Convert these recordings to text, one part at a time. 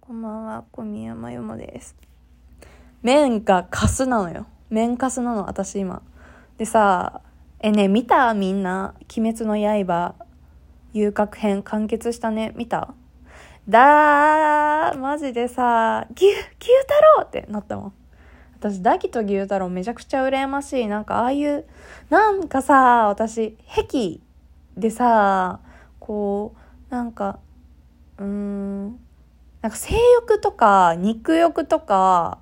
こんばんは、小宮山由もです。麺がカスなのよ。麺カスなの、私今。でさ、見たみんな。鬼滅の刃、遊郭編完結したね。見た？マジでさ、牛太郎ってなったもん。私、ダキと牛太郎めちゃくちゃ羨ましい。なんかああいう、なんかさ、私、癖でさ、なんか性欲とか肉欲とか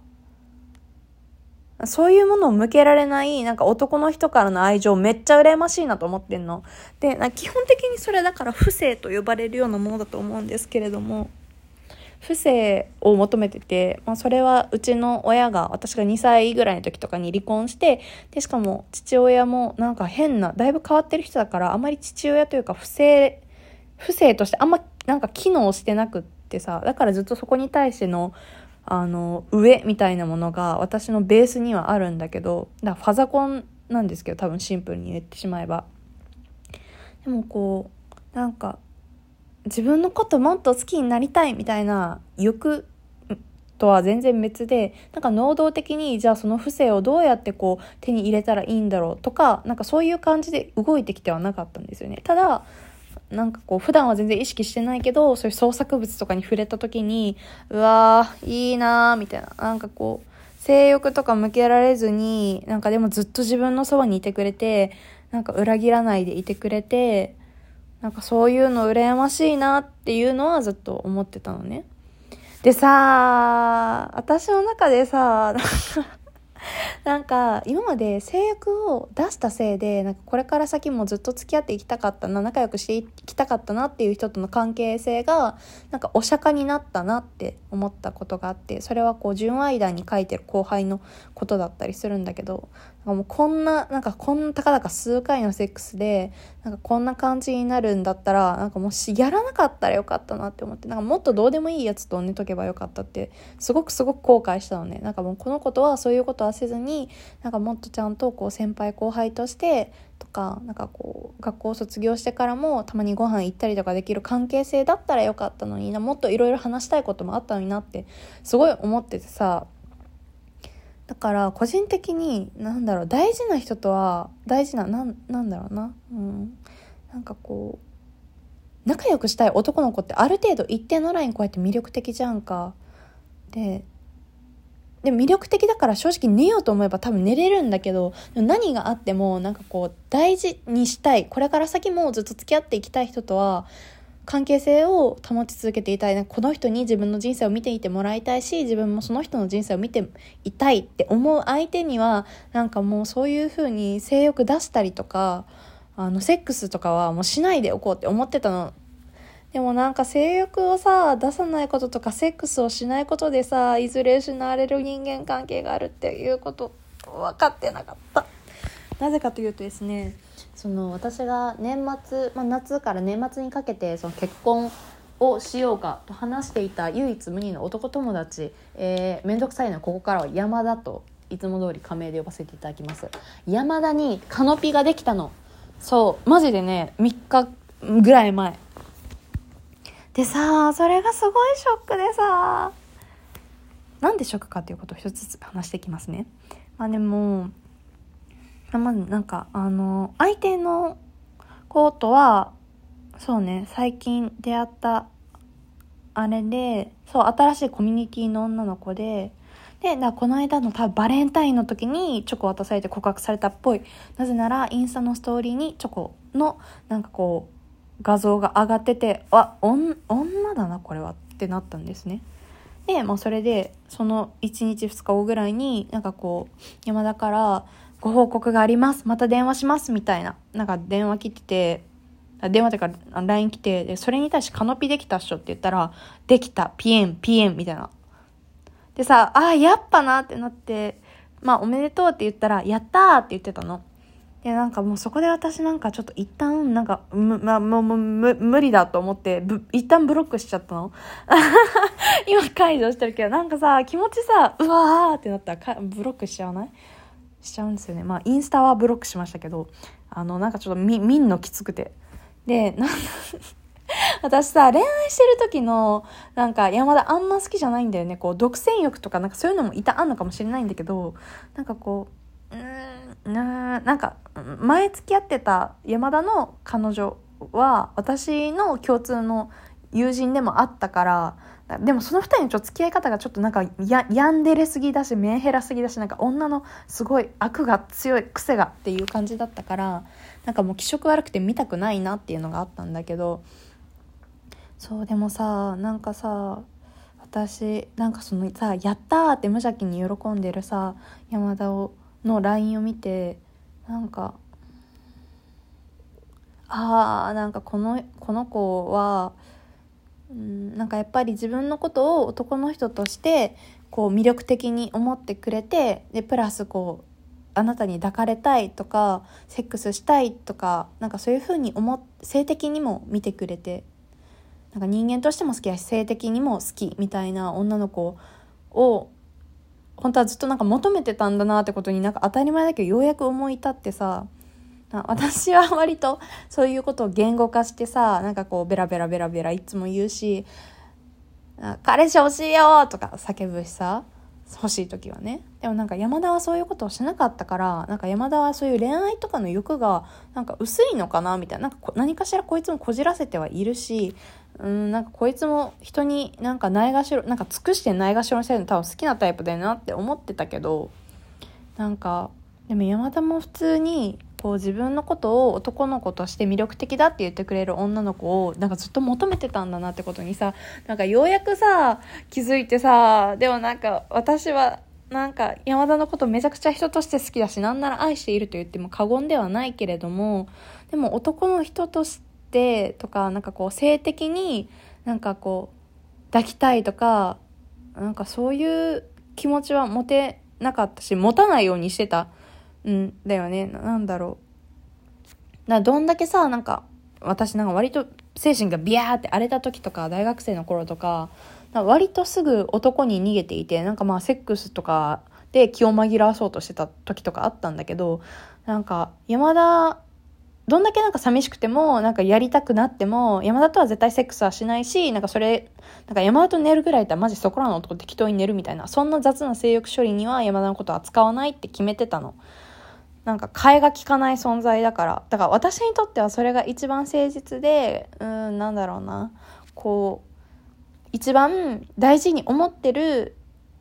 そういうものを向けられないなんか男の人からの愛情めっちゃ羨ましいなと思ってんので、基本的にそれだから不正と呼ばれるようなものだと思うんですけれども、不正を求めてて、それはうちの親が私が2歳ぐらいの時とかに離婚して、でしかも父親もなんかだいぶ変わってる人だから、あまり父親というか不正としてあんまなんか機能してなくってさ、だからずっとそこに対しての上みたいなものが私のベースにはあるんだけど、だからファザコンなんですけど、多分シンプルに言ってしまえば。でもなんか自分のこともっと好きになりたいみたいな欲とは全然別で、なんか能動的にじゃあその不正をどうやって手に入れたらいいんだろうとか、なんかそういう感じで動いてきてはなかったんですよね。ただなんか普段は全然意識してないけど、そういう創作物とかに触れた時に、うわーいいなーみたいな、なんか性欲とか向けられずに、なんかでもずっと自分のそばにいてくれて、なんか裏切らないでいてくれて、なんかそういうの羨ましいなっていうのはずっと思ってたのね。でさ、私の中でさ、なんか今まで性欲を出したせいで、なんかこれから先もずっと付き合っていきたかったな、仲良くしていきたかったなっていう人との関係性がなんかお釈迦になったなって思ったことがあって、それは純愛談に書いてる後輩のことだったりするんだけど、なんかもうこんなたかだか数回のセックスでなんかこんな感じになるんだったら、なんかもしやらなかったらよかったなって思って、なんかもっとどうでもいいやつと寝とけばよかったってすごく後悔したのね。なんかもうこのことはそういうことはせずに、なんかもっとちゃんと先輩後輩としてとか、なんか学校を卒業してからもたまにご飯行ったりとかできる関係性だったらよかったのにな、もっといろいろ話したいこともあったのになってすごい思っててさ。だから個人的に大事な人とは大事な、なんだろうな、なんか仲良くしたい男の子ってある程度一定のラインこうやって魅力的じゃんか。で魅力的だから正直寝ようと思えば多分寝れるんだけど、何があってもなんか大事にしたい、これから先もずっと付き合っていきたい人とは関係性を保ち続けていたい。この人に自分の人生を見ていてもらいたいし、自分もその人の人生を見ていたいって思う相手には、なんかもうそういう風に性欲出したりとか、セックスとかはもうしないでおこうって思ってたの。でもなんか性欲をさ、出さないこととかセックスをしないことでさ、いずれ失われる人間関係があるっていうこと分かってなかった。なぜかというとですね、私が年末、夏から年末にかけて結婚をしようかと話していた唯一無二の男友達、めんどくさいのはここからは山田といつも通り仮名で呼ばせていただきます。山田にカノピができたの。そうマジでね、3日ぐらい前でさ、それがすごいショックでさ、なんでショックかということを一つずつ話していきますね。でもまずなんか相手の子とはそうね、最近出会ったあれで、新しいコミュニティの女の子で、この間の多分バレンタインの時にチョコ渡されて告白されたっぽい。なぜならインスタのストーリーにチョコの画像が上がってて、女だなこれはってなったんですね。で、それでその1日2日後ぐらいに山田からご報告があります、また電話しますみたいな、電話来てて、電話というか LINE 来て、でそれに対してカノピできたっしょって言ったら、できたピエンみたいな。でさ、やっぱなってなって、おめでとうって言ったら、やったーって言ってたの。でもうそこで私ちょっと一旦もう無理だと思って一旦ブロックしちゃったの。今解除してるけど、気持ちさ、うわーってなったらブロックしちゃうんですよね。インスタはブロックしましたけど、ちょっと見んのきつくて。で私さ、恋愛してる時の、なんか山田あんま好きじゃないんだよね。こう、独占欲とかなんかそういうのもあんのかもしれないんだけど、なんかこう、なんか、前付き合ってた山田の彼女は、私の共通の友人でもあったから、でもその二人の付き合い方がちょっとなんかヤンデレすぎだし、メンヘラすぎだし、なんか女のすごい悪が強い癖がっていう感じだったから、なんかもう気色悪くて見たくないなっていうのがあったんだけど、そうでもさ、なんかさ、私なんかそのさ、やったーって無邪気に喜んでるさ山田の LINE を見て、なんかなんかこの子はなんかやっぱり自分のことを男の人としてこう魅力的に思ってくれて、でプラスこうあなたに抱かれたいとかセックスしたいとか、なんかそういう風に性的にも見てくれて、なんか人間としても好きだし性的にも好きみたいな女の子を本当はずっとなんか求めてたんだなってことに、なんか当たり前だけどようやく思い立ってさ、私は割とそういうことを言語化してさ、なんかこうベラベラベラベラいつも言うし、彼氏欲しいよとか叫ぶしさ、欲しい時はね。でもなんか山田はそういうことをしなかったから、なんか山田はそういう恋愛とかの欲がなんか薄いのかなみたいな、なんか何かしらこいつもこじらせてはいるし、なんかこいつも人になんかないがしろ、なんか尽くしてないがしろにせるの多分好きなタイプだよなって思ってたけど、なんかでも山田も普通にこう自分のことを男の子として魅力的だって言ってくれる女の子をなんかずっと求めてたんだなってことにさ、なんかようやくさ気づいてさ、でもなんか私はなんか山田のことめちゃくちゃ人として好きだし、なんなら愛していると言っても過言ではないけれども、でも男の人としてとか、なんかこう性的になんかこう抱きたいとか、なんかそういう気持ちは持てなかったし、持たないようにしてただよね。なんだろう。どんだけさ、なんか、私なんか割と精神がビャーって荒れた時とか、大学生の頃とか、割とすぐ男に逃げていて、なんかまあセックスとかで気を紛らわそうとしてた時とかあったんだけど、なんか山田、どんだけなんか寂しくても、なんかやりたくなっても、山田とは絶対セックスはしないし、なんかそれ、なんか山田と寝るぐらいだったらマジそこらの男適当に寝るみたいな、そんな雑な性欲処理には山田のことは使わないって決めてたの。なんか替えが利かない存在だから。だから私にとってはそれが一番誠実で、なんだろうな。こう、一番大事に思ってる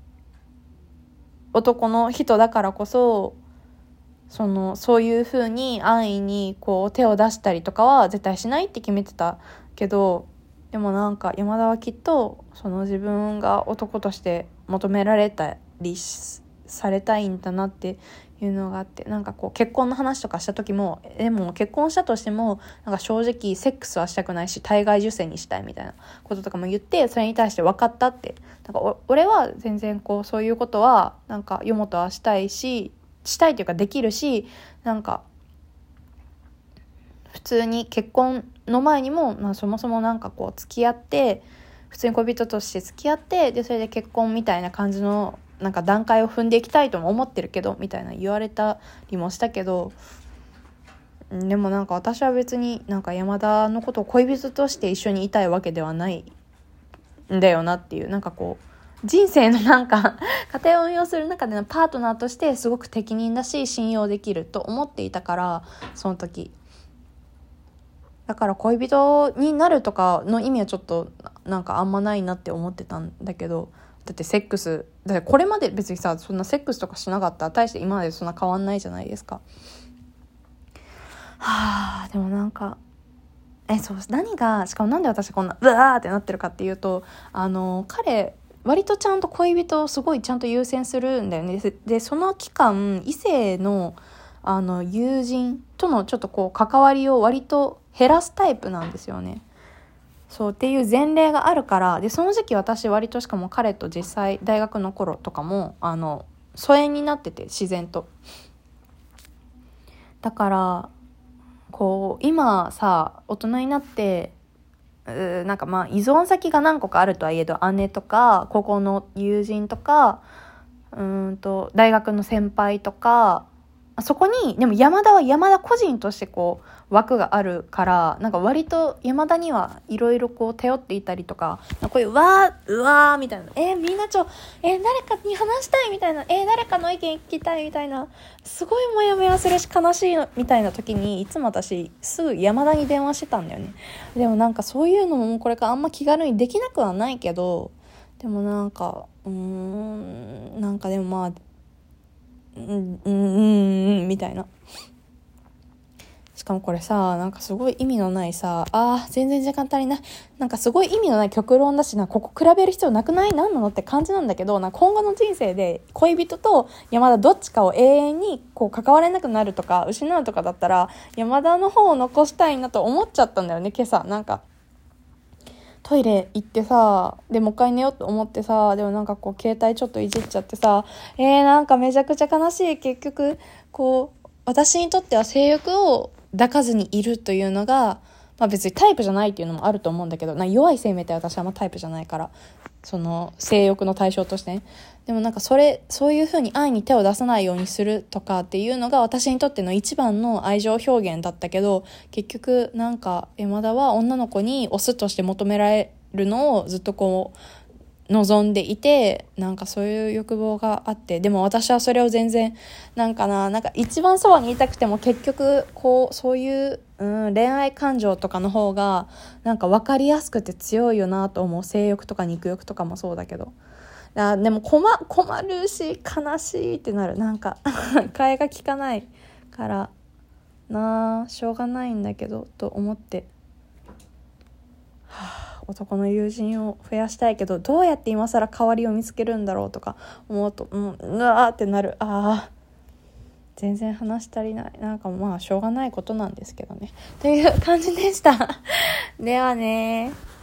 男の人だからこそ、そういう風に安易にこう手を出したりとかは絶対しないって決めてたけど、でもなんか山田はきっとその自分が男として求められたりされたいんだなっていうのがあって、なんかこう結婚の話とかした時も、でも結婚したとしてもなんか正直セックスはしたくないし体外受精にしたいみたいなこととかも言って、それに対して分かったって、なんか俺は全然こうそういうことはなんか世本はしたいというかできるし、なんか普通に結婚の前にも、そもそもなんかこう付き合って普通に恋人として付き合って、でそれで結婚みたいな感じのなんか段階を踏んでいきたいとも思ってるけどみたいな言われたりもしたけど、でもなんか私は別になんか山田のことを恋人として一緒にいたいわけではないんだよなっていう、なんかこう人生のなんか家庭を運用する中でのパートナーとしてすごく適任だし信用できると思っていたから、その時だから恋人になるとかの意味はちょっとなんかあんまないなって思ってたんだけど、だってセックスだってこれまで別にさそんなセックスとかしなかったら大して今までそんな変わんないじゃないですか。でもなんかそう何がしかもなんで私こんなうわーってなってるかっていうと、彼割とちゃんと恋人をすごいちゃんと優先するんだよね。でその期間異性の友人とのちょっとこう関わりを割と減らすタイプなんですよね。そうっていう前例があるから。でその時期私割としかも彼と実際大学の頃とかも疎遠になってて自然と。だからこう今さ大人になってなんかまあ依存先が何個かあるとはいえど、姉とか高校の友人とか大学の先輩とかそこにでも山田は山田個人としてこう枠があるから、なんか割と山田にはいろいろこう頼っていたりとか、こういううわーみたいな、みんな誰かに話したいみたいな、誰かの意見聞きたいみたいな、すごいモヤモヤするし悲しいのみたいな時に、いつも私すぐ山田に電話してたんだよね。でもなんかそういうのもこれからあんま気軽にできなくはないけど、でもなんかなんかでもまあみたいな。しかもこれさ、なんかすごい意味のないさ、全然時間足りない。なんかすごい意味のない極論だしな、ここ比べる必要なくない？何なのって感じなんだけど、今後の人生で恋人と山田どっちかを永遠にこう関われなくなるとか失うとかだったら、山田の方を残したいなと思っちゃったんだよね、今朝。なんかトイレ行ってさ、でもう一回寝ようと思ってさ、でもなんかこう携帯ちょっといじっちゃってさ、なんかめちゃくちゃ悲しい。結局こう私にとっては性欲を抱かずにいるというのが、別にタイプじゃないっていうのもあると思うんだけど、弱い生命体、私はタイプじゃないから、その性欲の対象としてね。でもなんかそういう風に愛に手を出さないようにするとかっていうのが私にとっての一番の愛情表現だったけど、結局なんか山田は女の子にオスとして求められるのをずっとこう望んでいて、なんかそういう欲望があって、でも私はそれを全然なんか一番そばにいたくても結局こうそういう恋愛感情とかの方がなんか分かりやすくて強いよなと思う。性欲とか肉欲とかもそうだけど、でも困るし悲しいってなる。なんか替えが利かないからしょうがないんだけどと思って、男の友人を増やしたいけど、どうやって今更代わりを見つけるんだろうとか思うとうわーってなる。全然話し足りない。なんかしょうがないことなんですけどね、という感じでしたではね。